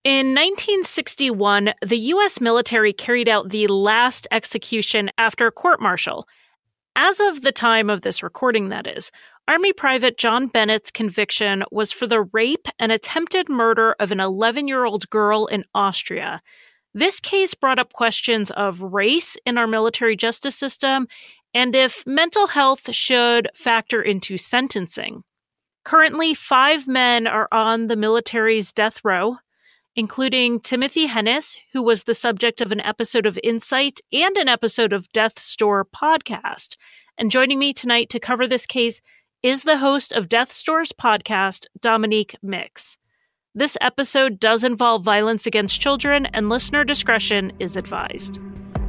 In 1961, the U.S. military carried out the last execution after court-martial. As of the time of this recording, that is, Army Private John Bennett's conviction was for the rape and attempted murder of an 11-year-old girl in Austria. This case brought up questions of race in our military justice system and if mental health should factor into sentencing. Currently, 5 men are on the military's death row, including Timothy Hennis, who was the subject of an episode of Insight and an episode of Death's Door podcast. And joining me tonight to cover this case is the host of Death's Door's podcast, Dominique Mix. This episode does involve violence against children, and listener discretion is advised.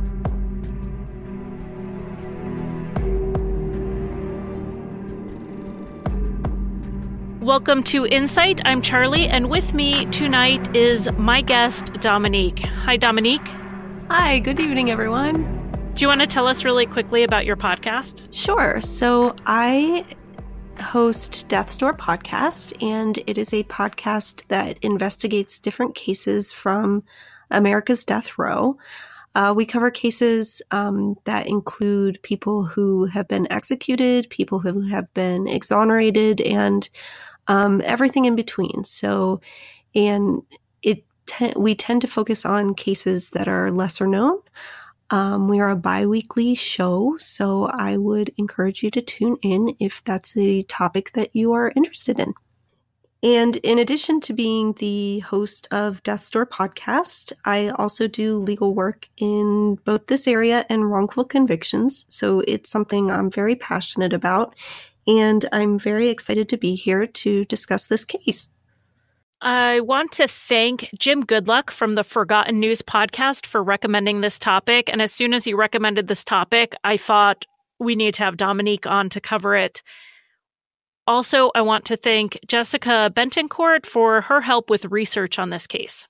Welcome to Insight. I'm Charlie, and with me tonight is my guest, Dominique. Hi, Dominique. Hi, good evening, everyone. Do you want to tell us really quickly about your podcast? Sure. So I host Death's Door podcast, and it is a podcast that investigates different cases from America's death row. We cover cases that include people who have been executed, people who have been exonerated, and everything in between. So, and we tend to focus on cases that are lesser known. We are a bi-weekly show, so I would encourage you to tune in if that's a topic that you are interested in. And in addition to being the host of Death's Door podcast, I also do legal work in both this area and wrongful convictions. So it's something I'm very passionate about, and I'm very excited to be here to discuss this case. I want to thank Jim Goodluck from the Forgotten News podcast for recommending this topic. And as soon as he recommended this topic, I thought we need to have Dominique on to cover it. Also, I want to thank Jessica Bentoncourt for her help with research on this case.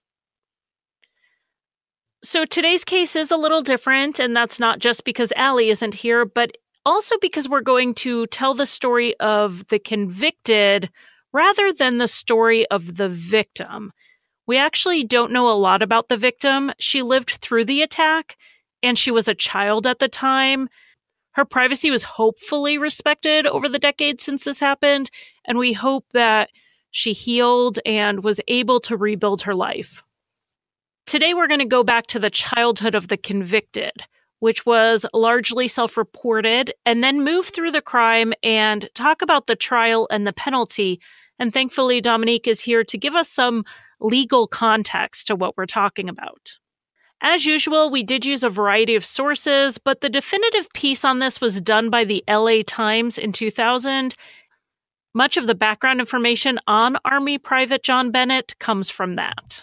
So today's case is a little different, and that's not just because Allie isn't here, but also because we're going to tell the story of the convicted rather than the story of the victim. We actually don't know a lot about the victim. She lived through the attack, and she was a child at the time. Her privacy was hopefully respected over the decades since this happened, and we hope that she healed and was able to rebuild her life. Today, we're going to go back to the childhood of the convicted, which was largely self-reported, and then move through the crime and talk about the trial and the penalty. And thankfully, Dominique is here to give us some legal context to what we're talking about. As usual, we did use a variety of sources, but the definitive piece on this was done by the LA Times in 2000. Much of the background information on Army Private John Bennett comes from that.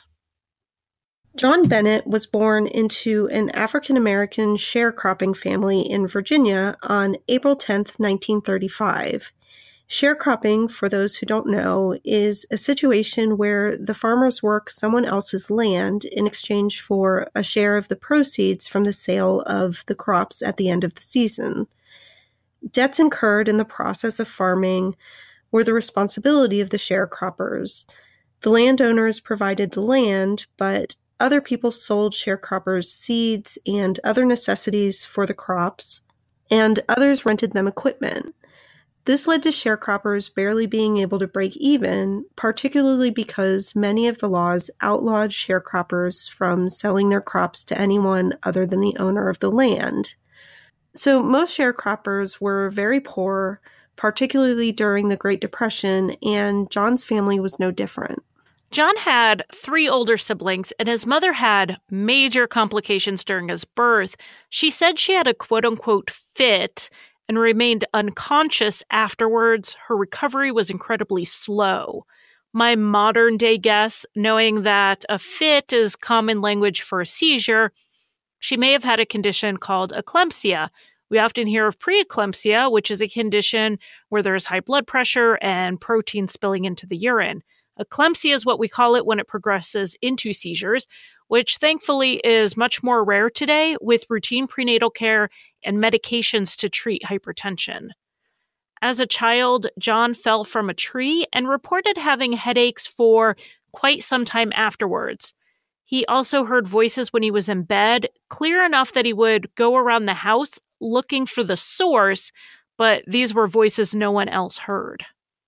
John Bennett was born into an African-American sharecropping family in Virginia on April 10th, 1935. Sharecropping, for those who don't know, is a situation where the farmers work someone else's land in exchange for a share of the proceeds from the sale of the crops at the end of the season. Debts incurred in the process of farming were the responsibility of the sharecroppers. The landowners provided the land, but other people sold sharecroppers seeds and other necessities for the crops, and others rented them equipment. This led to sharecroppers barely being able to break even, particularly because many of the laws outlawed sharecroppers from selling their crops to anyone other than the owner of the land. So most sharecroppers were very poor, particularly during the Great Depression, and John's family was no different. John had 3 older siblings, and his mother had major complications during his birth. She said she had a quote-unquote fit and remained unconscious afterwards. Her recovery was incredibly slow. My modern-day guess, knowing that a fit is common language for a seizure, she may have had a condition called eclampsia. We often hear of preeclampsia, which is a condition where there's high blood pressure and protein spilling into the urine. Eclampsia is what we call it when it progresses into seizures, which thankfully is much more rare today with routine prenatal care and medications to treat hypertension. As a child, John fell from a tree and reported having headaches for quite some time afterwards. He also heard voices when he was in bed, clear enough that he would go around the house looking for the source, but these were voices no one else heard.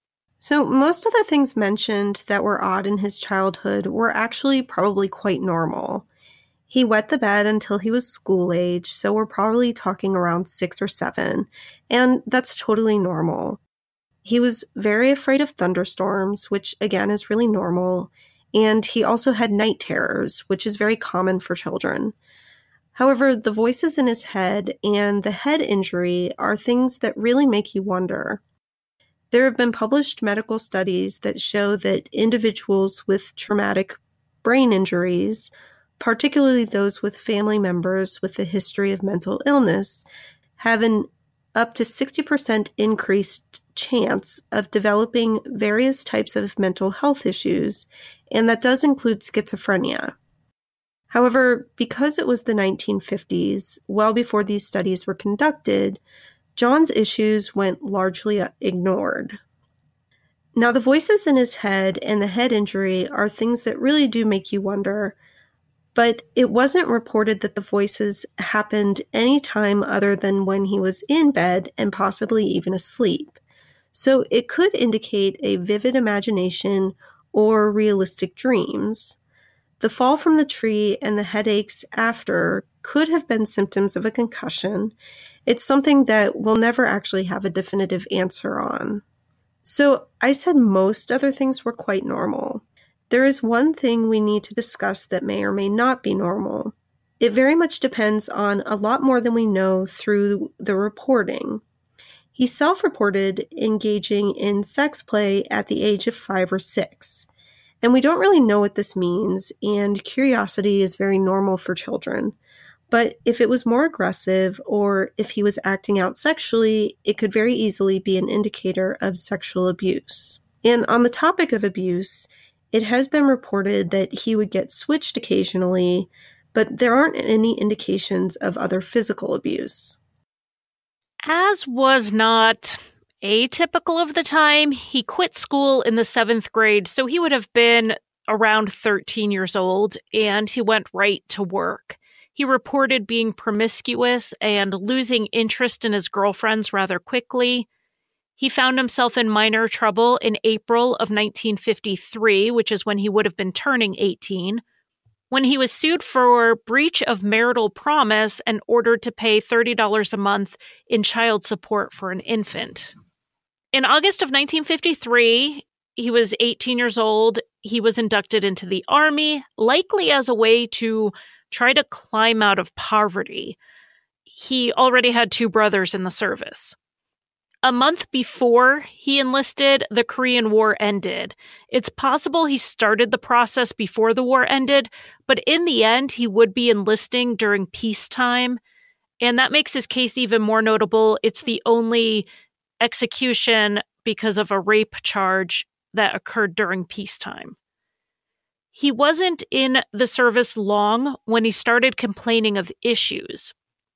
So most of the things mentioned that were odd in his childhood were actually probably quite normal. He wet the bed until he was school age, so we're probably talking around 6 or 7, and that's totally normal. He was very afraid of thunderstorms, which again is really normal, and he also had night terrors, which is very common for children. However, the voices in his head and the head injury are things that really make you wonder. There have been published medical studies that show that individuals with traumatic brain injuries, particularly those with family members with a history of mental illness, have an up to 60% increased chance of developing various types of mental health issues, and that does include schizophrenia. However, because it was the 1950s, well before these studies were conducted, John's issues went largely ignored. Now, the voices in his head and the head injury are things that really do make you wonder, but it wasn't reported that the voices happened any time other than when he was in bed and possibly even asleep. So it could indicate a vivid imagination or realistic dreams. The fall from the tree and the headaches after could have been symptoms of a concussion. It's something that we'll never actually have a definitive answer on. So I said most other things were quite normal. There is one thing we need to discuss that may or may not be normal. It very much depends on a lot more than we know through the reporting. He self-reported engaging in sex play at the age of 5 or 6. And we don't really know what this means, and curiosity is very normal for children. But if it was more aggressive or if he was acting out sexually, it could very easily be an indicator of sexual abuse. And on the topic of abuse, it has been reported that he would get switched occasionally, but there aren't any indications of other physical abuse. As was not atypical of the time, he quit school in the 7th grade, so he would have been around 13 years old, and he went right to work. He reported being promiscuous and losing interest in his girlfriends rather quickly. He found himself in minor trouble in April of 1953, which is when he would have been turning 18, when he was sued for breach of marital promise and ordered to pay $30 a month in child support for an infant. In August of 1953, he was 18 years old. He was inducted into the Army, likely as a way to try to climb out of poverty. He already had 2 brothers in the service. A month before he enlisted, the Korean War ended. It's possible he started the process before the war ended, but in the end, he would be enlisting during peacetime. And that makes his case even more notable. It's the only execution because of a rape charge that occurred during peacetime. He wasn't in the service long when he started complaining of issues.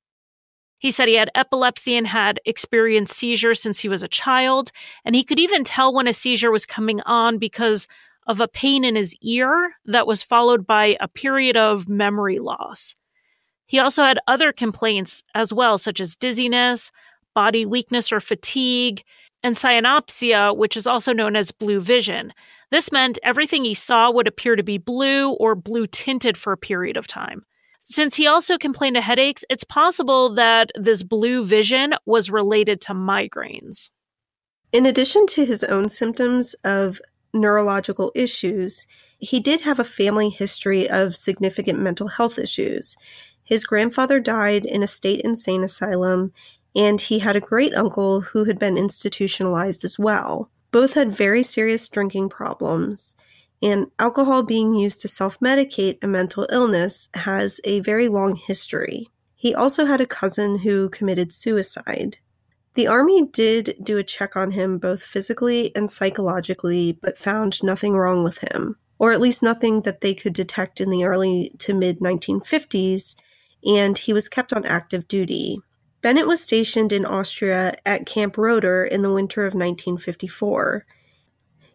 He said he had epilepsy and had experienced seizures since he was a child, and he could even tell when a seizure was coming on because of a pain in his ear that was followed by a period of memory loss. He also had other complaints as well, such as dizziness, body weakness or fatigue, and cyanopsia, which is also known as blue vision. This meant everything he saw would appear to be blue or blue tinted for a period of time. Since he also complained of headaches, it's possible that this blue vision was related to migraines. In addition to his own symptoms of neurological issues, he did have a family history of significant mental health issues. His grandfather died in a state insane asylum, and he had a great uncle who had been institutionalized as well. Both had very serious drinking problems, and alcohol being used to self-medicate a mental illness has a very long history. He also had a cousin who committed suicide. The Army did do a check on him both physically and psychologically, but found nothing wrong with him, or at least nothing that they could detect in the early to mid-1950s, and he was kept on active duty. Bennett was stationed in Austria at Camp Roeder in the winter of 1954.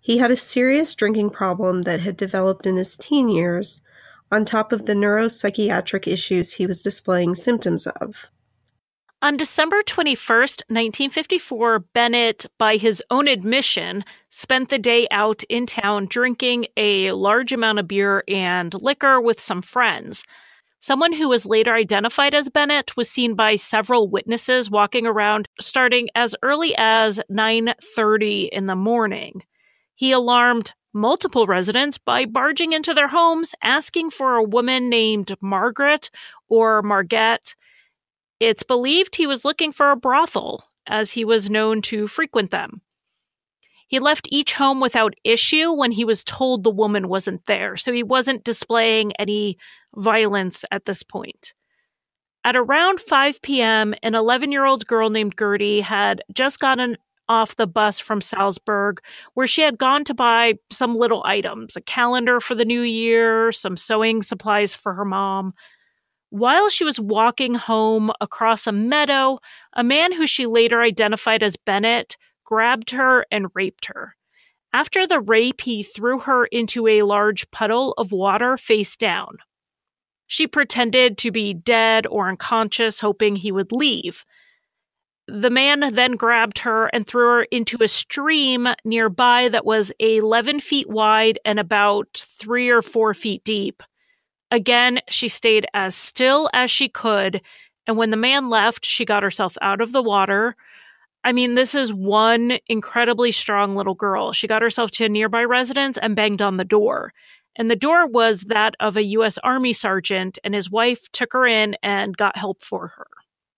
He had a serious drinking problem that had developed in his teen years, on top of the neuropsychiatric issues he was displaying symptoms of. On December 21st, 1954, Bennett, by his own admission, spent the day out in town drinking a large amount of beer and liquor with some friends. Someone who was later identified as Bennett was seen by several witnesses walking around starting as early as 9:30 in the morning. He alarmed multiple residents by barging into their homes, asking for a woman named Margaret or Margette. It's believed he was looking for a brothel, as he was known to frequent them. He left each home without issue when he was told the woman wasn't there, so he wasn't displaying any violence at this point. At around 5 p.m., an 11-year-old girl named Gertie had just gotten off the bus from Salzburg, where she had gone to buy some little items, a calendar for the new year, some sewing supplies for her mom. While she was walking home across a meadow, a man who she later identified as Bennett grabbed her and raped her. After the rape, he threw her into a large puddle of water face down. She pretended to be dead or unconscious, hoping he would leave. The man then grabbed her and threw her into a stream nearby that was 11 feet wide and about 3 or 4 feet deep. Again, she stayed as still as she could, and when the man left, she got herself out of the water. I mean, this is one incredibly strong little girl. She got herself to a nearby residence and banged on the door. And the door was that of a U.S. Army sergeant, and his wife took her in and got help for her.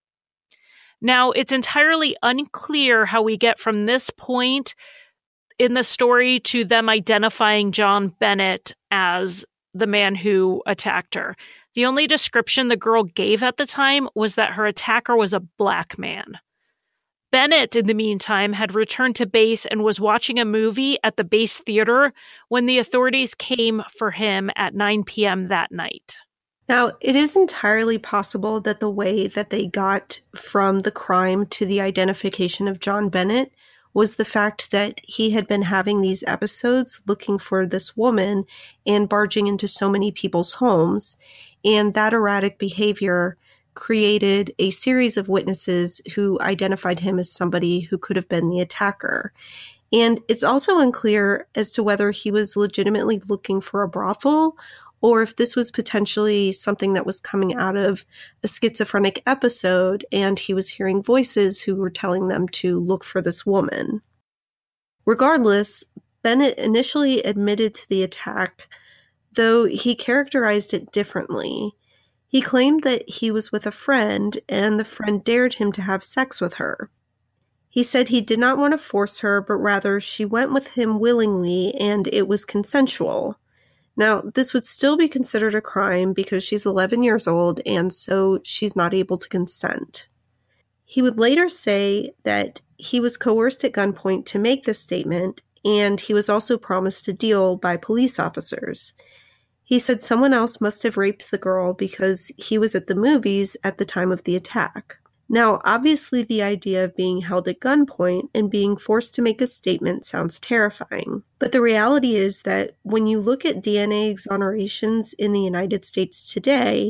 Now, it's entirely unclear how we get from this point in the story to them identifying John Bennett as the man who attacked her. The only description the girl gave at the time was that her attacker was a black man. Bennett, in the meantime, had returned to base and was watching a movie at the base theater when the authorities came for him at 9 p.m. that night. Now, it is entirely possible that the way that they got from the crime to the identification of John Bennett was the fact that he had been having these episodes looking for this woman and barging into so many people's homes, and that erratic behavior created a series of witnesses who identified him as somebody who could have been the attacker. And it's also unclear as to whether he was legitimately looking for a brothel or if this was potentially something that was coming out of a schizophrenic episode and he was hearing voices who were telling them to look for this woman. Regardless, Bennett initially admitted to the attack, though he characterized it differently. He claimed that he was with a friend and the friend dared him to have sex with her. He said he did not want to force her, but rather she went with him willingly and it was consensual. Now, this would still be considered a crime because she's 11 years old and so she's not able to consent. He would later say that he was coerced at gunpoint to make this statement, and he was also promised a deal by police officers. He said someone else must have raped the girl because he was at the movies at the time of the attack. Now, obviously, the idea of being held at gunpoint and being forced to make a statement sounds terrifying. But the reality is that when you look at DNA exonerations in the United States today,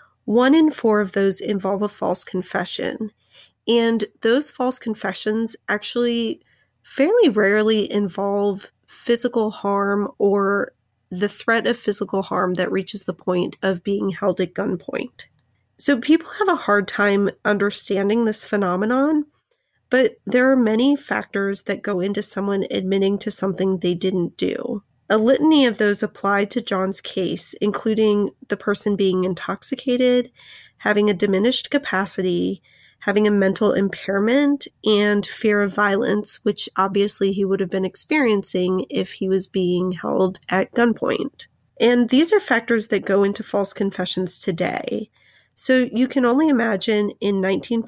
1 in 4 of those involve a false confession. And those false confessions actually fairly rarely involve physical harm or the threat of physical harm that reaches the point of being held at gunpoint. So people have a hard time understanding this phenomenon, but there are many factors that go into someone admitting to something they didn't do. A litany of those applied to John's case, including the person being intoxicated, having a diminished capacity, having a mental impairment, and fear of violence, which obviously he would have been experiencing if he was being held at gunpoint. And these are factors that go into false confessions today. So you can only imagine in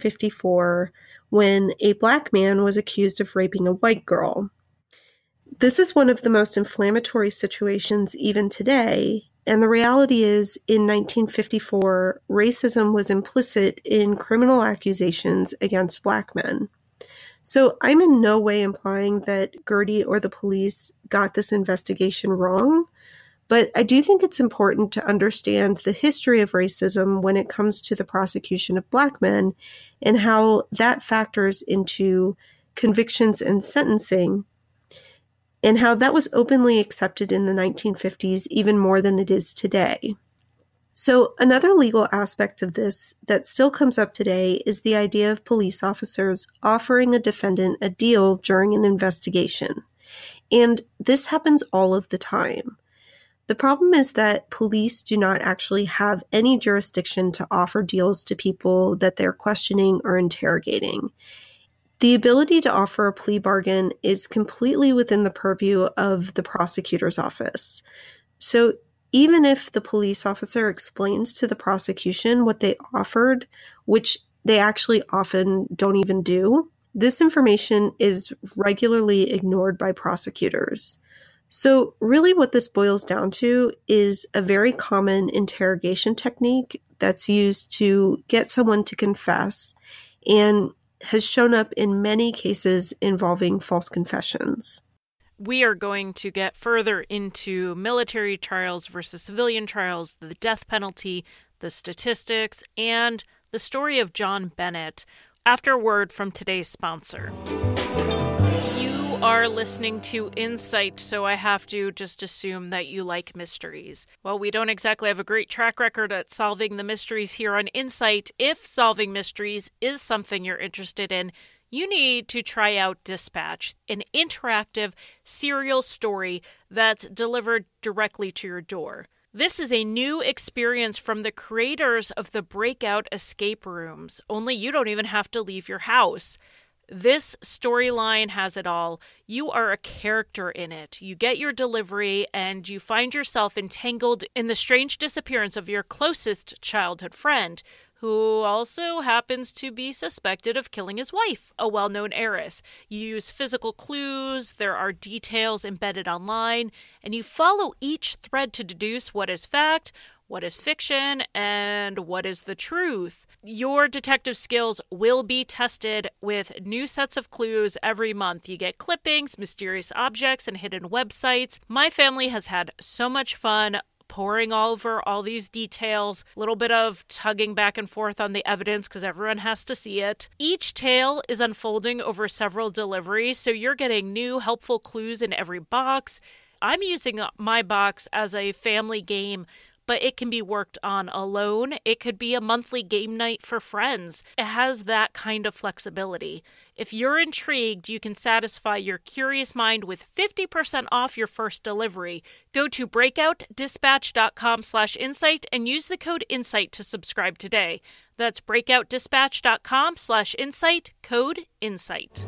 1954 when a black man was accused of raping a white girl. This is one of the most inflammatory situations even today, and the reality is in 1954, racism was implicit in criminal accusations against black men. So I'm in no way implying that Gertie or the police got this investigation wrong, but I do think it's important to understand the history of racism when it comes to the prosecution of Black men and how that factors into convictions and sentencing, and how that was openly accepted in the 1950s even more than it is today. So another legal aspect of this that still comes up today is the idea of police officers offering a defendant a deal during an investigation. And this happens all of the time. The problem is that police do not actually have any jurisdiction to offer deals to people that they're questioning or interrogating. The ability to offer a plea bargain is completely within the purview of the prosecutor's office. So even if the police officer explains to the prosecution what they offered, which they actually often don't even do, this information is regularly ignored by prosecutors. So really what this boils down to is a very common interrogation technique that's used to get someone to confess and has shown up in many cases involving false confessions. We are going to get further into military trials versus civilian trials, the death penalty, the statistics, and the story of John Bennett after a word from today's sponsor. You are listening to Insight, so I have to just assume that you like mysteries. Well, we don't exactly have a great track record at solving the mysteries here on Insight. If solving mysteries is something you're interested in, you need to try out Dispatch, an interactive serial story that's delivered directly to your door. This is a new experience from the creators of the Breakout escape rooms, only you don't even have to leave your house. This storyline has it all. You are a character in it. You get your delivery and you find yourself entangled in the strange disappearance of your closest childhood friend, who also happens to be suspected of killing his wife, a well-known heiress. You use physical clues, there are details embedded online, and you follow each thread to deduce what is fact, what is fiction, and what is the truth. Your detective skills will be tested with new sets of clues every month. You get clippings, mysterious objects, and hidden websites. My family has had so much fun poring over all these details, a little bit of tugging back and forth on the evidence because everyone has to see it. Each tale is unfolding over several deliveries, so you're getting new helpful clues in every box. I'm using my box as a family game, but it can be worked on alone. It could be a monthly game night for friends. It has that kind of flexibility. If you're intrigued, you can satisfy your curious mind with 50% off your first delivery. Go to breakoutdispatch.com/insight and use the code INSIGHT to subscribe today. That's breakoutdispatch.com/insight, code INSIGHT.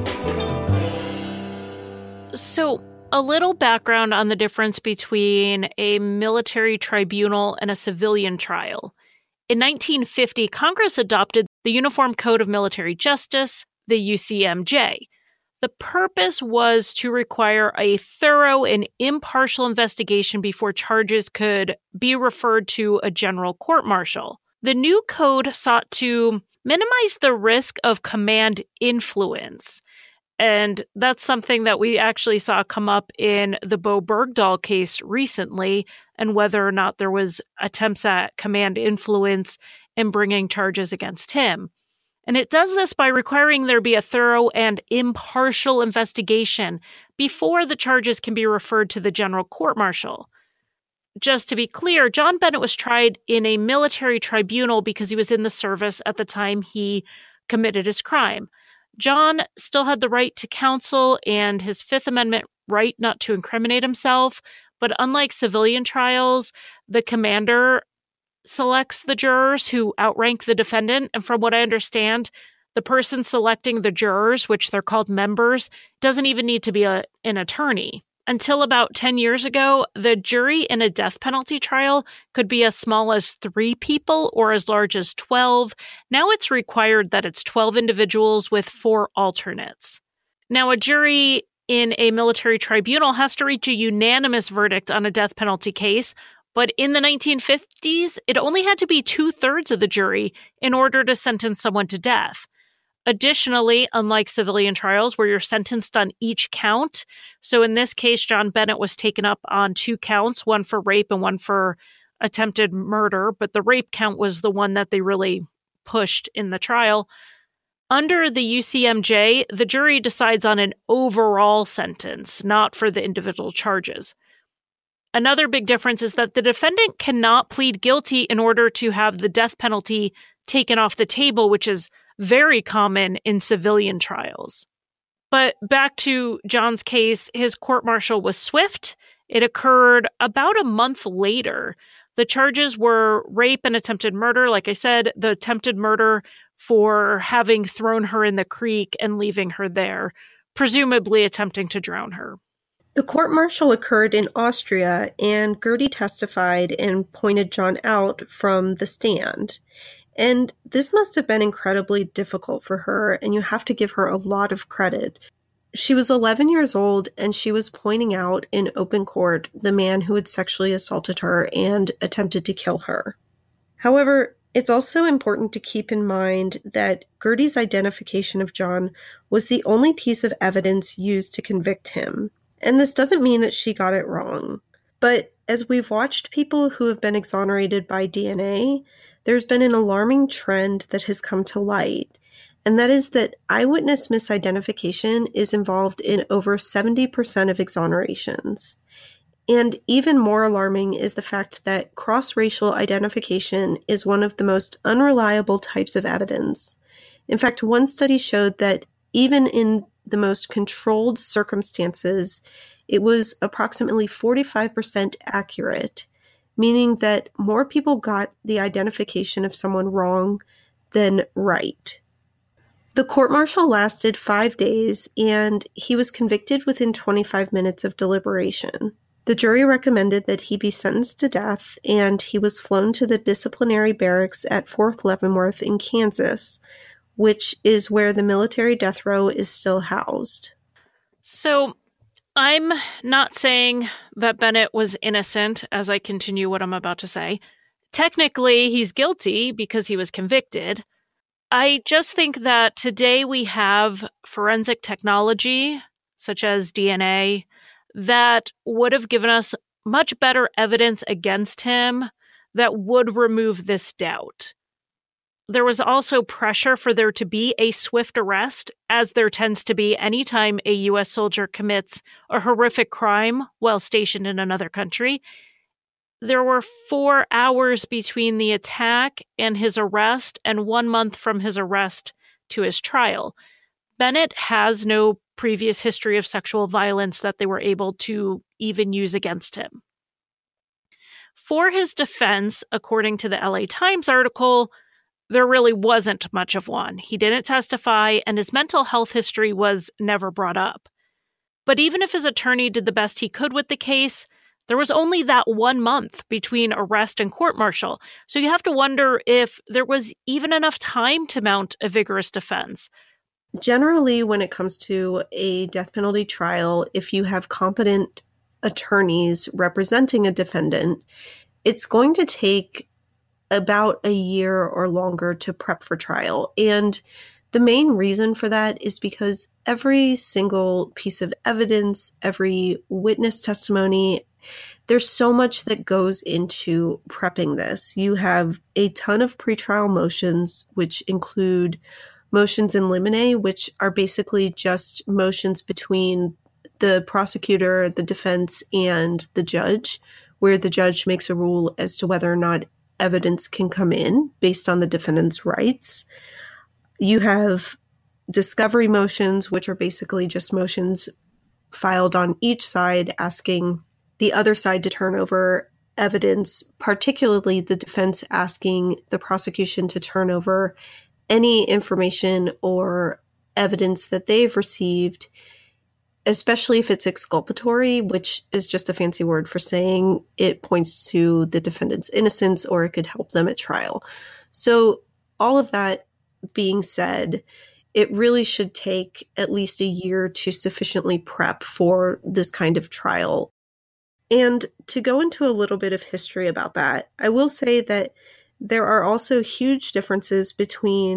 So, a little background on the difference between a military tribunal and a civilian trial. In 1950, Congress adopted the Uniform Code of Military Justice, the UCMJ. The purpose was to require a thorough and impartial investigation before charges could be referred to a general court-martial. The new code sought to minimize the risk of command influence. And that's something that we actually saw come up in the Bo Bergdahl case recently, and whether or not there was attempts at command influence in bringing charges against him. And it does this by requiring there be a thorough and impartial investigation before the charges can be referred to the general court-martial. Just to be clear, John Bennett was tried in a military tribunal because he was in the service at the time he committed his crime. John still had the right to counsel and his Fifth Amendment right not to incriminate himself, but unlike civilian trials, the commander selects the jurors who outrank the defendant, and from what I understand, the person selecting the jurors, which they're called members, doesn't even need to be an attorney. Until about 10 years ago, the jury in a death penalty trial could be as small as 3 people or as large as 12. Now it's required that it's 12 individuals with 4 alternates. Now, a jury in a military tribunal has to reach a unanimous verdict on a death penalty case, but in the 1950s, it only had to be 2/3 of the jury in order to sentence someone to death. Additionally, unlike civilian trials where you're sentenced on each count, so in this case, John Bennett was taken up on 2 counts, one for rape and one for attempted murder, but the rape count was the one that they really pushed in the trial. Under the UCMJ, the jury decides on an overall sentence, not for the individual charges. Another big difference is that the defendant cannot plead guilty in order to have the death penalty taken off the table, which is very common in civilian trials. But back to John's case, his court-martial was swift. It occurred about a month later. The charges were rape and attempted murder. Like I said, the attempted murder for having thrown her in the creek and leaving her there, presumably attempting to drown her. The court-martial occurred in Austria, and Gertie testified and pointed John out from the stand. And this must have been incredibly difficult for her, and you have to give her a lot of credit. She was 11 years old, and she was pointing out in open court the man who had sexually assaulted her and attempted to kill her. However, it's also important to keep in mind that Gertie's identification of John was the only piece of evidence used to convict him. And this doesn't mean that she got it wrong. But as we've watched people who have been exonerated by DNA, there's been an alarming trend that has come to light, and that is that eyewitness misidentification is involved in over 70% of exonerations. And even more alarming is the fact that cross-racial identification is one of the most unreliable types of evidence. In fact, one study showed that even in the most controlled circumstances, it was approximately 45% accurate, meaning that more people got the identification of someone wrong than right. The court-martial lasted 5 days, and he was convicted within 25 minutes of deliberation. The jury recommended that he be sentenced to death, and he was flown to the disciplinary barracks at Fort Leavenworth in Kansas, which is where the military death row is still housed. So I'm not saying that Bennett was innocent as I continue what I'm about to say. Technically, he's guilty because he was convicted. I just think that today we have forensic technology, such as DNA, that would have given us much better evidence against him that would remove this doubt. There was also pressure for there to be a swift arrest, as there tends to be anytime a U.S. soldier commits a horrific crime while stationed in another country. There were 4 hours between the attack and his arrest, and 1 month from his arrest to his trial. Bennett has no previous history of sexual violence that they were able to even use against him. For his defense, according to the LA Times article, there really wasn't much of one. He didn't testify, and his mental health history was never brought up. But even if his attorney did the best he could with the case, there was only that 1 month between arrest and court-martial. So you have to wonder if there was even enough time to mount a vigorous defense. Generally, when it comes to a death penalty trial, if you have competent attorneys representing a defendant, it's going to take about a year or longer to prep for trial. And the main reason for that is because every single piece of evidence, every witness testimony, there's so much that goes into prepping this. You have a ton of pretrial motions, which include motions in limine, which are basically just motions between the prosecutor, the defense, and the judge, where the judge makes a rule as to whether or not evidence can come in based on the defendant's rights. You have discovery motions, which are basically just motions filed on each side asking the other side to turn over evidence, particularly the defense asking the prosecution to turn over any information or evidence that they've received, especially if it's exculpatory, which is just a fancy word for saying it points to the defendant's innocence or it could help them at trial. So all of that being said, it really should take at least a year to sufficiently prep for this kind of trial. And to go into a little bit of history about that, I will say that there are also huge differences between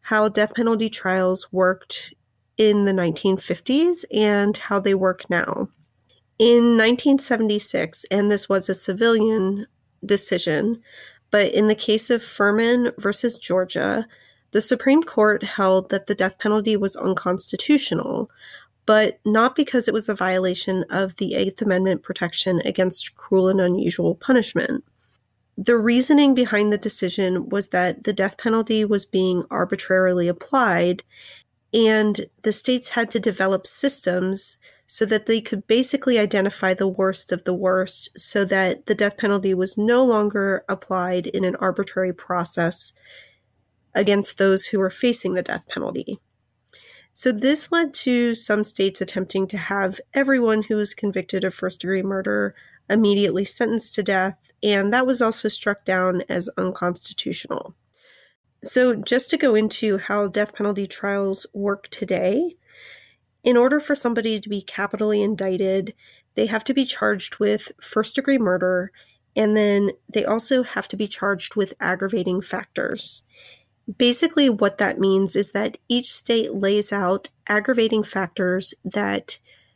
how death penalty trials worked in the 1950s and how they work now. In 1976, and this was a civilian decision, but in the case of Furman versus Georgia, the Supreme Court held that the death penalty was unconstitutional, but not because it was a violation of the Eighth Amendment protection against cruel and unusual punishment. The reasoning behind the decision was that the death penalty was being arbitrarily applied, and the states had to develop systems so that they could basically identify the worst of the worst so that the death penalty was no longer applied in an arbitrary process against those who were facing the death penalty. So this led to some states attempting to have everyone who was convicted of first-degree murder immediately sentenced to death, and that was also struck down as unconstitutional. So just to go into how death penalty trials work today, in order for somebody to be capitally indicted, they have to be charged with first-degree murder, and then they also have to be charged with aggravating factors. Basically, what that means is that each state lays out aggravating factors that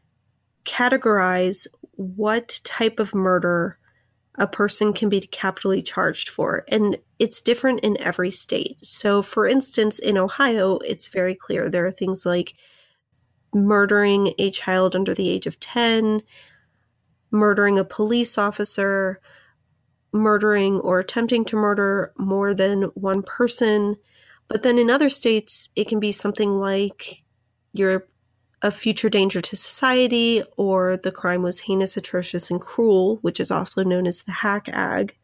categorize what type of murder a person can be capitally charged for. And it's different in every state. So, for instance, in Ohio, it's very clear. There are things like murdering a child under the age of 10, murdering a police officer, murdering or attempting to murder more than one person. But then in other states, it can be something like you're a future danger to society, or the crime was heinous, atrocious, and cruel, which is also known as the Hack Ag.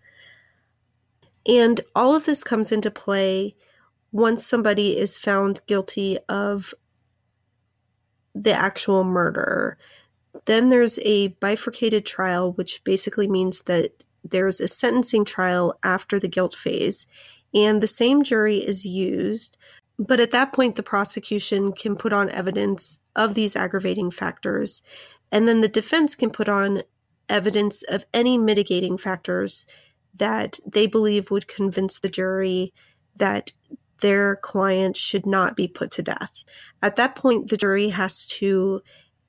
And all of this comes into play once somebody is found guilty of the actual murder. Then there's a bifurcated trial, which basically means that there's a sentencing trial after the guilt phase, and the same jury is used. But at that point, the prosecution can put on evidence of these aggravating factors, and then the defense can put on evidence of any mitigating factors that they believe would convince the jury that their client should not be put to death. At that point, the jury has to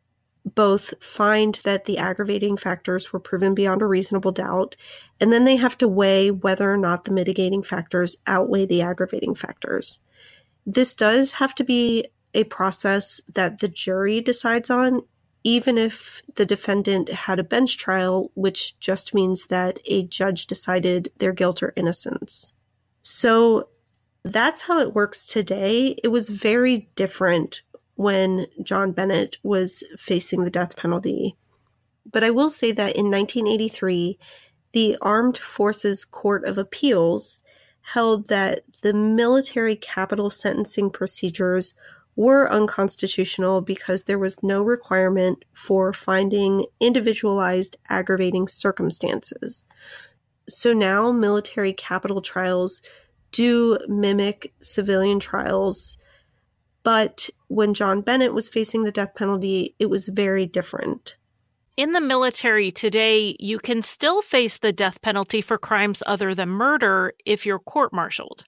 both find that the aggravating factors were proven beyond a reasonable doubt, and then they have to weigh whether or not the mitigating factors outweigh the aggravating factors. This does have to be a process that the jury decides on, even if the defendant had a bench trial, which just means that a judge decided their guilt or innocence. So that's how it works today. It was very different when John Bennett was facing the death penalty. But I will say that in 1983, the Armed Forces Court of Appeals held that the military capital sentencing procedures were unconstitutional because there was no requirement for finding individualized aggravating circumstances. So now military capital trials do mimic civilian trials, but when John Bennett was facing the death penalty, it was very different. In the military today, you can still face the death penalty for crimes other than murder if you're court-martialed.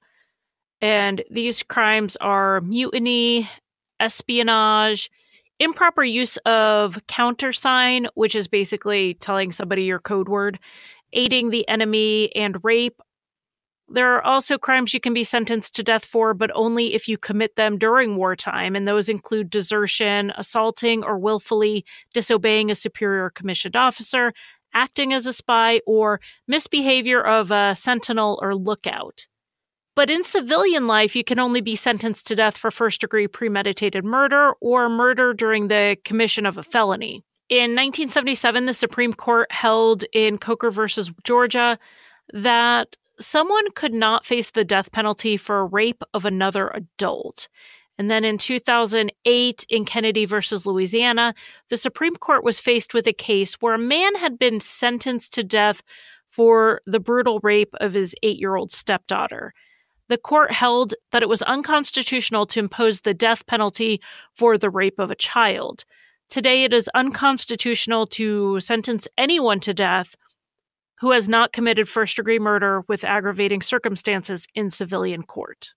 And these crimes are mutiny, espionage, improper use of countersign, which is basically telling somebody your code word, aiding the enemy, and rape. There are also crimes you can be sentenced to death for, but only if you commit them during wartime, and those include desertion, assaulting or willfully disobeying a superior commissioned officer, acting as a spy, or misbehavior of a sentinel or lookout. But in civilian life, you can only be sentenced to death for first-degree premeditated murder or murder during the commission of a felony. In 1977, the Supreme Court held in Coker versus Georgia that someone could not face the death penalty for rape of another adult. And then in 2008, in Kennedy versus Louisiana, the Supreme Court was faced with a case where a man had been sentenced to death for the brutal rape of his 8-year-old stepdaughter. The court held that it was unconstitutional to impose the death penalty for the rape of a child. Today, it is unconstitutional to sentence anyone to death who has not committed first-degree murder with aggravating circumstances in civilian court.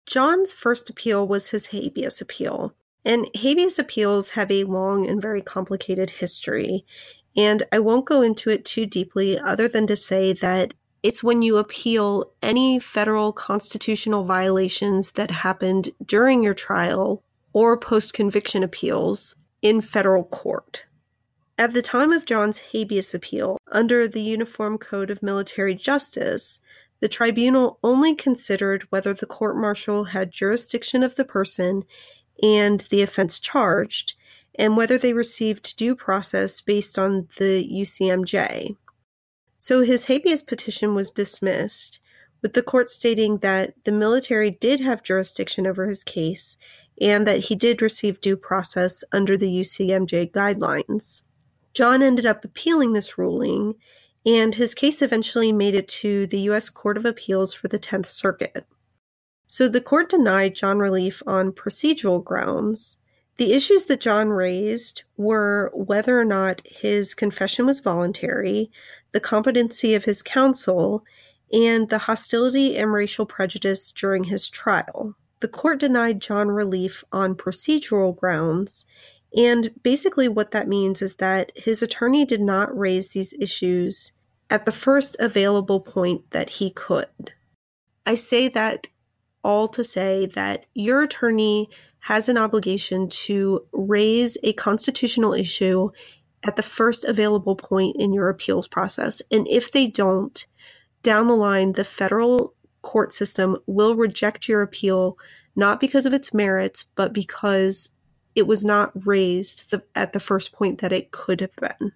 John's first appeal was his habeas appeal. And habeas appeals have a long and very complicated history. And I won't go into it too deeply other than to say that it's when you appeal any federal constitutional violations that happened during your trial or post-conviction appeals in federal court. At the time of John's habeas appeal, under the Uniform Code of Military Justice, the tribunal only considered whether the court-martial had jurisdiction of the person and the offense charged, and whether they received due process based on the UCMJ. So his habeas petition was dismissed, with the court stating that the military did have jurisdiction over his case and that he did receive due process under the UCMJ guidelines. John ended up appealing this ruling, and his case eventually made it to the U.S. Court of Appeals for the 10th Circuit. So the court denied John relief on procedural grounds. The issues that John raised were whether or not his confession was voluntary, the competency of his counsel, and the hostility and racial prejudice during his trial. The court denied John relief on procedural grounds, and basically what that means is that his attorney did not raise these issues at the first available point that he could. I say that all to say that your attorney has an obligation to raise a constitutional issue at the first available point in your appeals process. And if they don't, down the line, the federal court system will reject your appeal, not because of its merits, but because it was not raised at the first point that it could have been.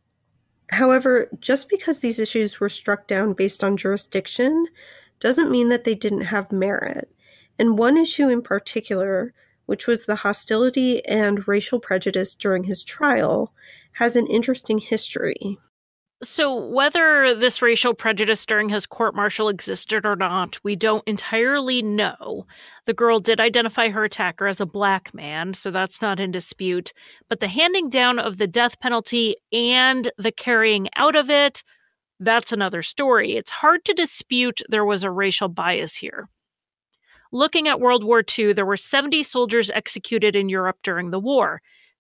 However, just because these issues were struck down based on jurisdiction doesn't mean that they didn't have merit. And one issue in particular, which was the hostility and racial prejudice during his trial, has an interesting history. So whether this racial prejudice during his court-martial existed or not, we don't entirely know. The girl did identify her attacker as a black man, so that's not in dispute. But the handing down of the death penalty and the carrying out of it, that's another story. It's hard to dispute there was a racial bias here. Looking at World War II, there were 70 soldiers executed in Europe during the war.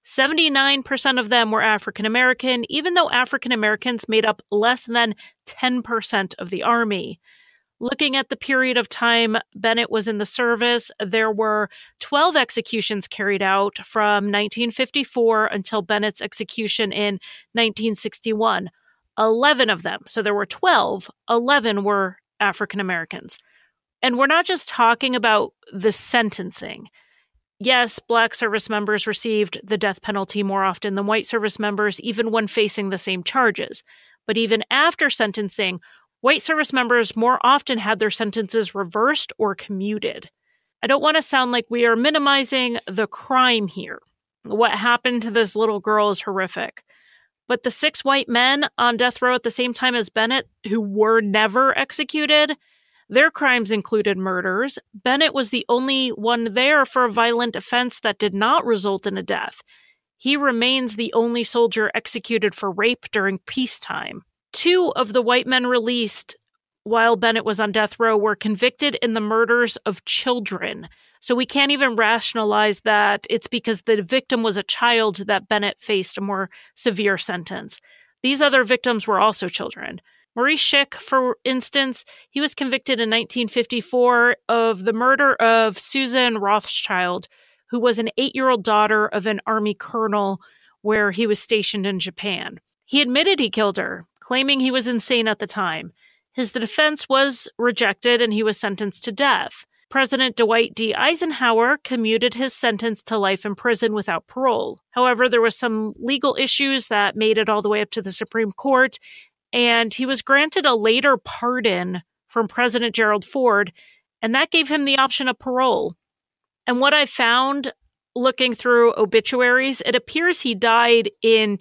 79% of them were African American, even though African Americans made up less than 10% of the army. Looking at the period of time Bennett was in the service, there were 12 executions carried out from 1954 until Bennett's execution in 1961. 11 of them, so there were 12, 11 were African Americans. And we're not just talking about the sentencing. Yes, Black service members received the death penalty more often than white service members, even when facing the same charges. But even after sentencing, white service members more often had their sentences reversed or commuted. I don't want to sound like we are minimizing the crime here. What happened to this little girl is horrific. But the 6 white men on death row at the same time as Bennett, who were never executed, their crimes included murders. Bennett was the only one there for a violent offense that did not result in a death. He remains the only soldier executed for rape during peacetime. 2 of the white men released while Bennett was on death row were convicted in the murders of children. So we can't even rationalize that it's because the victim was a child that Bennett faced a more severe sentence. These other victims were also children. Maurice Schick, for instance, he was convicted in 1954 of the murder of Susan Rothschild, who was an 8-year-old daughter of an army colonel where he was stationed in Japan. He admitted he killed her, claiming he was insane at the time. His defense was rejected and he was sentenced to death. President Dwight D. Eisenhower commuted his sentence to life in prison without parole. However, there were some legal issues that made it all the way up to the Supreme Court, and he was granted a later pardon from President Gerald Ford, and that gave him the option of parole. And what I found looking through obituaries, it appears he died in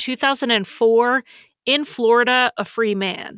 2004 in Florida, a free man.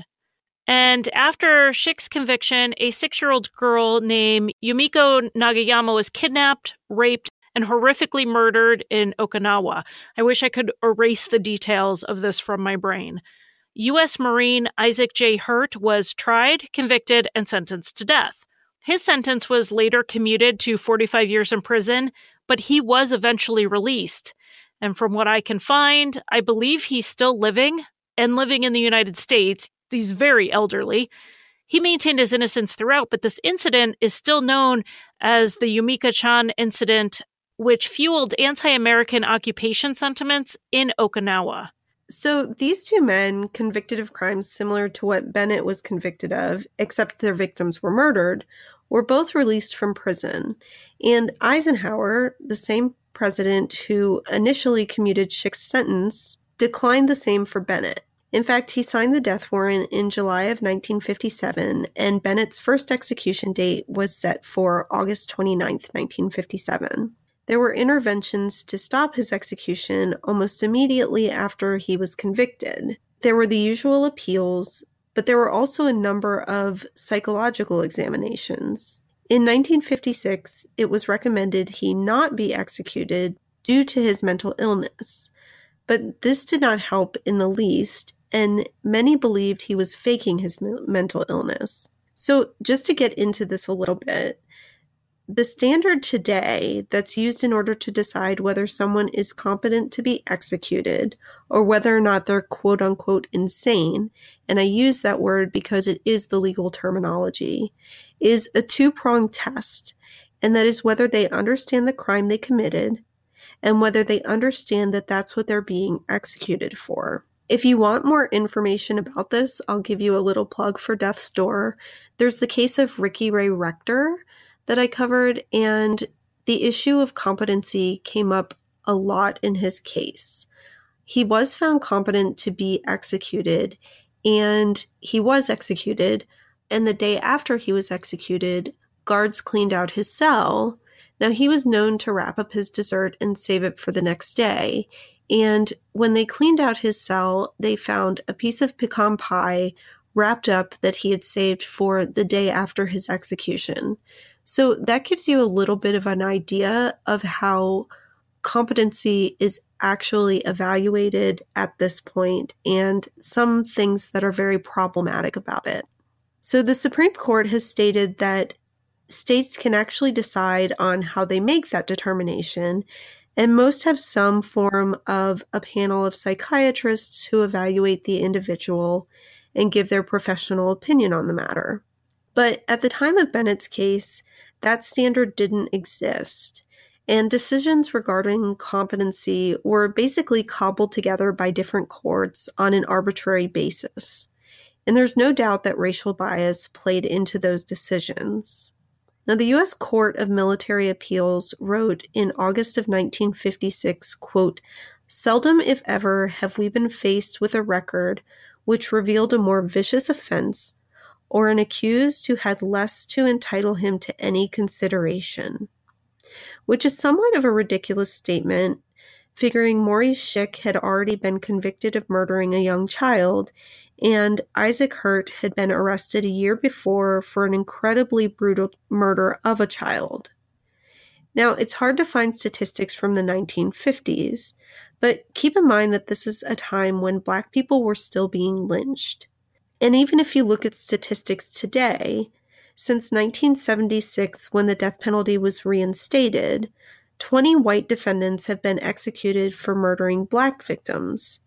And after Schick's conviction, a 6-year-old girl named Yumiko Nagayama was kidnapped, raped, and horrifically murdered in Okinawa. I wish I could erase the details of this from my brain. U.S. Marine Isaac J. Hurt was tried, convicted, and sentenced to death. His sentence was later commuted to 45 years in prison, but he was eventually released. And from what I can find, I believe he's still living and living in the United States. He's very elderly. He maintained his innocence throughout, but this incident is still known as the Yumika-chan incident, which fueled anti-American occupation sentiments in Okinawa. So these two men, convicted of crimes similar to what Bennett was convicted of, except their victims were murdered, were both released from prison. And Eisenhower, the same president who initially commuted Schick's sentence, declined the same for Bennett. In fact, he signed the death warrant in July of 1957, and Bennett's first execution date was set for August 29, 1957. There were interventions to stop his execution almost immediately after he was convicted. There were the usual appeals, but there were also a number of psychological examinations. In 1956, it was recommended he not be executed due to his mental illness. But this did not help in the least, and many believed he was faking his mental illness. So just to get into this a little bit, the standard today that's used in order to decide whether someone is competent to be executed or whether or not they're quote-unquote insane, and I use that word because it is the legal terminology, is a two-pronged test, and that is whether they understand the crime they committed and whether they understand that that's what they're being executed for. If you want more information about this, I'll give you a little plug for Death's Door. There's the case of Ricky Ray Rector that I covered, and the issue of competency came up a lot in his case. He was found competent to be executed, and he was executed, and the day after he was executed, guards cleaned out his cell. Now, he was known to wrap up his dessert and save it for the next day, and when they cleaned out his cell, they found a piece of pecan pie wrapped up that he had saved for the day after his execution. So that gives you a little bit of an idea of how competency is actually evaluated at this point and some things that are very problematic about it. So the Supreme Court has stated that states can actually decide on how they make that determination, and most have some form of a panel of psychiatrists who evaluate the individual and give their professional opinion on the matter. But at the time of Bennett's case, that standard didn't exist, and decisions regarding competency were basically cobbled together by different courts on an arbitrary basis. And there's no doubt that racial bias played into those decisions. Now, the U.S. Court of Military Appeals wrote in August of 1956, quote, "Seldom, if ever, have we been faced with a record which revealed a more vicious offense or an accused who had less to entitle him to any consideration," which is somewhat of a ridiculous statement, figuring Maurice Schick had already been convicted of murdering a young child, and Isaac Hurt had been arrested a year before for an incredibly brutal murder of a child. Now, it's hard to find statistics from the 1950s, but keep in mind that this is a time when Black people were still being lynched. And even if you look at statistics today, since 1976, when the death penalty was reinstated, 20 white defendants have been executed for murdering Black victims.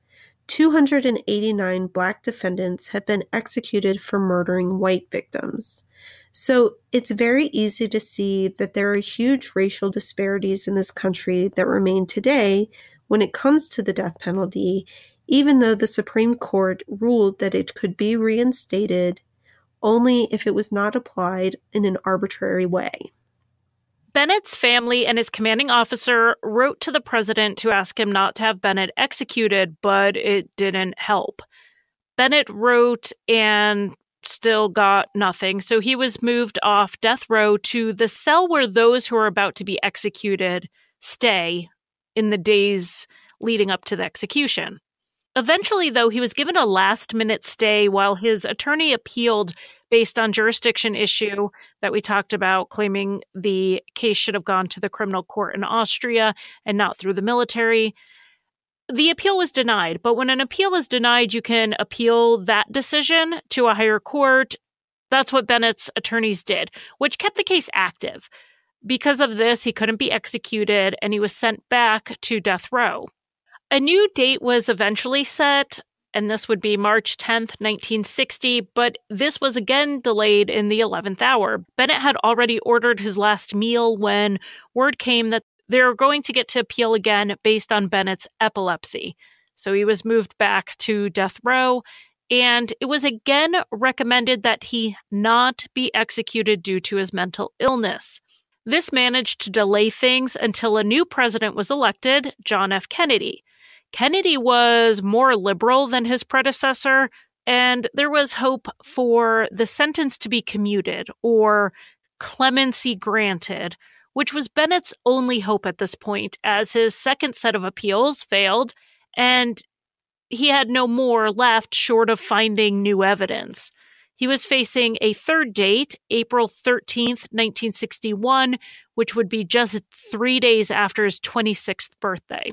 289 Black defendants have been executed for murdering white victims. So it's very easy to see that there are huge racial disparities in this country that remain today when it comes to the death penalty, even though the Supreme Court ruled that it could be reinstated only if it was not applied in an arbitrary way. Bennett's family and his commanding officer wrote to the president to ask him not to have Bennett executed, but it didn't help. Bennett wrote and still got nothing, so he was moved off death row to the cell where those who are about to be executed stay in the days leading up to the execution. Eventually, though, he was given a last-minute stay while his attorney appealed based on jurisdiction issue that we talked about, claiming the case should have gone to the criminal court in Austria and not through the military. The appeal was denied, but when an appeal is denied, you can appeal that decision to a higher court. That's what Bennett's attorneys did, which kept the case active. Because of this, he couldn't be executed, and he was sent back to death row. A new date was eventually set, and this would be March 10th, 1960, but this was again delayed in the 11th hour. Bennett had already ordered his last meal when word came that they were going to get to appeal again based on Bennett's epilepsy. So he was moved back to death row, and it was again recommended that he not be executed due to his mental illness. This managed to delay things until a new president was elected, John F. Kennedy. Kennedy was more liberal than his predecessor, and there was hope for the sentence to be commuted or clemency granted, which was Bennett's only hope at this point, as his second set of appeals failed, and he had no more left short of finding new evidence. He was facing a third date, April 13th, 1961, which would be just 3 days after his 26th birthday.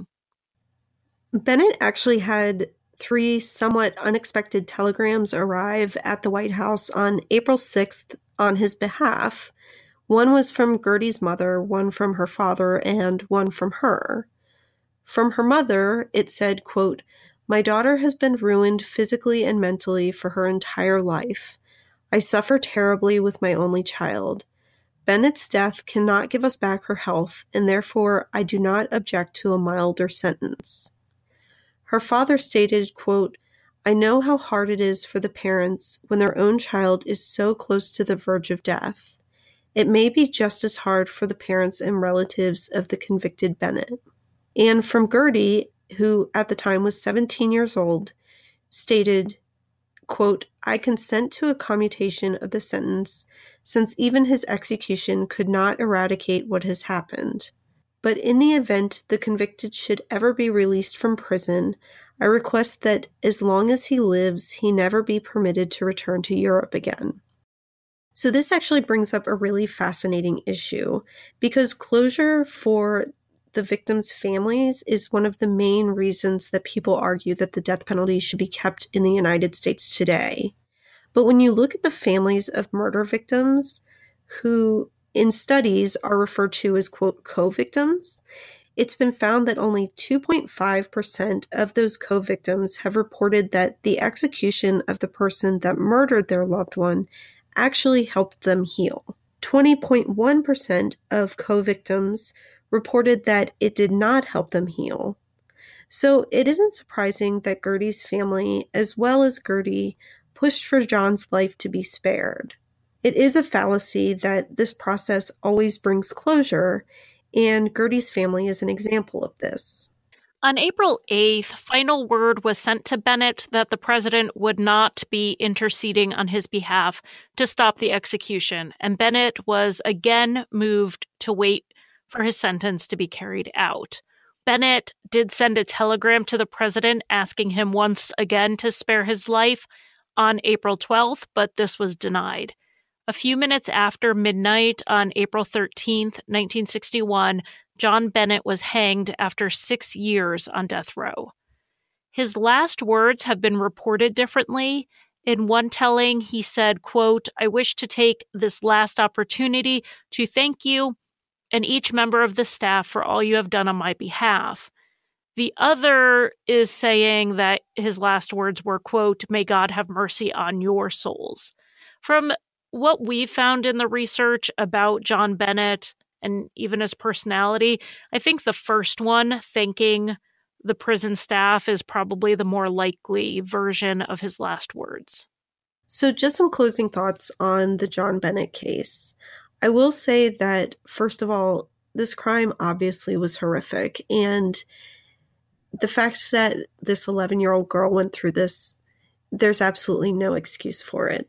Bennett actually had 3 somewhat unexpected telegrams arrive at the White House on April 6th on his behalf. One was from Gertie's mother, one from her father, and one from her. From her mother, it said, quote, "My daughter has been ruined physically and mentally for her entire life. I suffer terribly with my only child. Bennett's death cannot give us back her health, and therefore I do not object to a milder sentence." Her father stated, quote, "I know how hard it is for the parents when their own child is so close to the verge of death. It may be just as hard for the parents and relatives of the convicted Bennett." And from Gertie, who at the time was 17 years old, stated, quote, "I consent to a commutation of the sentence, since even his execution could not eradicate what has happened. But in the event the convicted should ever be released from prison, I request that as long as he lives, he never be permitted to return to Europe again." So this actually brings up a really fascinating issue, because closure for the victims' families is one of the main reasons that people argue that the death penalty should be kept in the United States today. But when you look at the families of murder victims, who in studies are referred to as, quote, co-victims, it's been found that only 2.5% of those co-victims have reported that the execution of the person that murdered their loved one actually helped them heal. 20.1% of co-victims reported that it did not help them heal. So it isn't surprising that Gertie's family, as well as Gertie, pushed for John's life to be spared. It is a fallacy that this process always brings closure, and Gertie's family is an example of this. On April 8th, final word was sent to Bennett that the president would not be interceding on his behalf to stop the execution, and Bennett was again moved to wait for his sentence to be carried out. Bennett did send a telegram to the president asking him once again to spare his life on April 12th, but this was denied. A few minutes after midnight on April 13th, 1961, John Bennett was hanged after 6 years on death row. His last words have been reported differently. In one telling, he said, quote, "I wish to take this last opportunity to thank you and each member of the staff for all you have done on my behalf." The other is saying that his last words were, quote, "May God have mercy on your souls." From what we found in the research about John Bennett and even his personality, I think the first one, thanking the prison staff, is probably the more likely version of his last words. So just some closing thoughts on the John Bennett case. I will say that, first of all, this crime obviously was horrific, and the fact that this 11-year-old girl went through this, there's absolutely no excuse for it.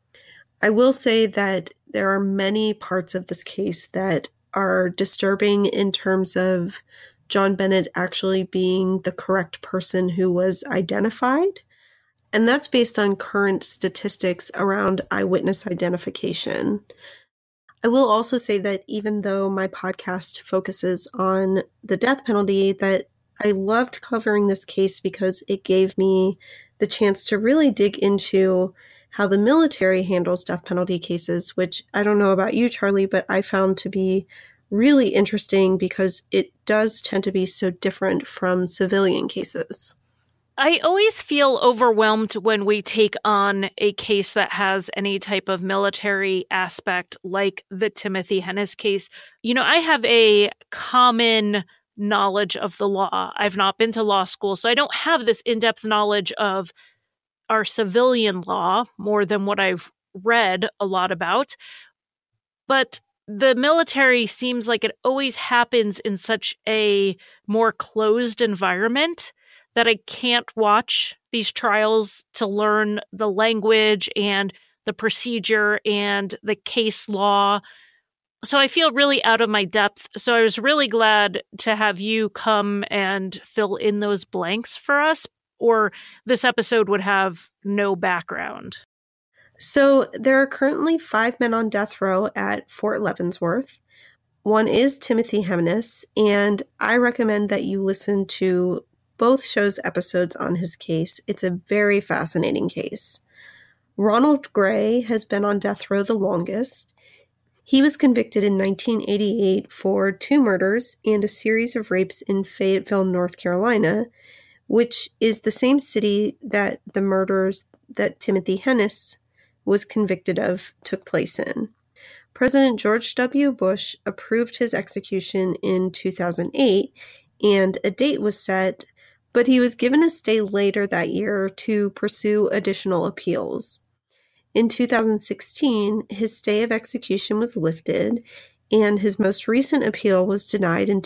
I will say that there are many parts of this case that are disturbing in terms of John Bennett actually being the correct person who was identified. And that's based on current statistics around eyewitness identification. I will also say that even though my podcast focuses on the death penalty, that I loved covering this case because it gave me the chance to really dig into how the military handles death penalty cases, which I don't know about you, Charlie, but I found to be really interesting because it does tend to be so different from civilian cases. I always feel overwhelmed when we take on a case that has any type of military aspect, like the Timothy Hennis case. You know, I have a common knowledge of the law. I've not been to law school, so I don't have this in-depth knowledge of our civilian law more than what I've read a lot about. But the military seems like it always happens in such a more closed environment that I can't watch these trials to learn the language and the procedure and the case law. So I feel really out of my depth. So I was really glad to have you come and fill in those blanks for us, or this episode would have no background. So there are currently 5 men on death row at Fort Leavenworth. One is Timothy Hennis, and I recommend that you listen to both shows' episodes on his case. It's a very fascinating case. Ronald Gray has been on death row the longest. He was convicted in 1988 for 2 murders and a series of rapes in Fayetteville, North Carolina, which is the same city that the murders that Timothy Hennis was convicted of took place in. President George W. Bush approved his execution in 2008, and a date was set, but he was given a stay later that year to pursue additional appeals. In 2016, his stay of execution was lifted, and his most recent appeal was denied in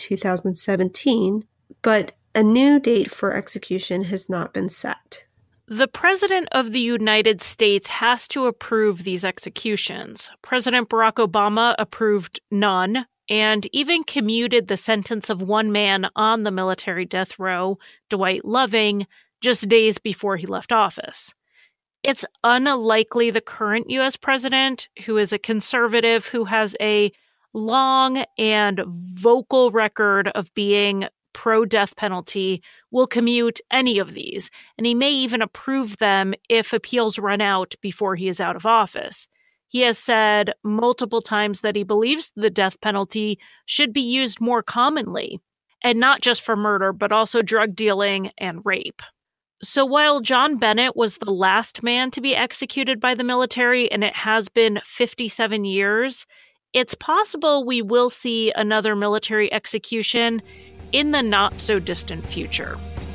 2017, but a new date for execution has not been set. The President of the United States has to approve these executions. President Barack Obama approved none, and even commuted the sentence of one man on the military death row, Dwight Loving, just days before he left office. It's unlikely the current U.S. president, who is a conservative, who has a long and vocal record of being pro-death penalty, will commute any of these, and he may even approve them if appeals run out before he is out of office. He has said multiple times that he believes the death penalty should be used more commonly, and not just for murder, but also drug dealing and rape. So while John Bennett was the last man to be executed by the military, and it has been 57 years, it's possible we will see another military execution in the not-so-distant future.